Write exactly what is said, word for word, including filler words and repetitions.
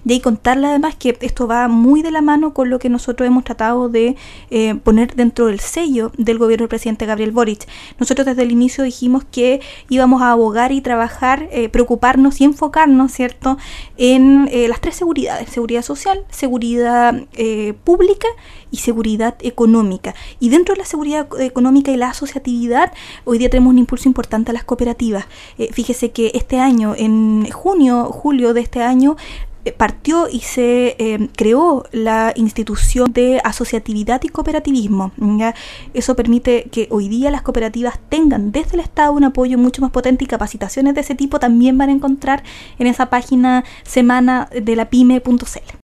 Y ahí contarle además que esto va muy de la mano con lo que nosotros hemos tratado de eh, poner dentro del sello del gobierno del presidente Gabriel Boric. Nosotros desde el inicio dijimos que íbamos a abogar y trabajar, eh, preocuparnos y enfocarnos, ¿cierto?, en eh, las tres seguridades: seguridad social, seguridad eh, pública y seguridad económica. Y dentro de la seguridad económica y la asociatividad, hoy día tenemos un impulso importante a las cooperativas. Eh, fíjese que este año, en junio, julio de este año, partió y se eh, creó la institución de asociatividad y cooperativismo, ¿ya? Eso permite que hoy día las cooperativas tengan desde el Estado un apoyo mucho más potente, y capacitaciones de ese tipo también van a encontrar en esa página semana de la pyme punto c l.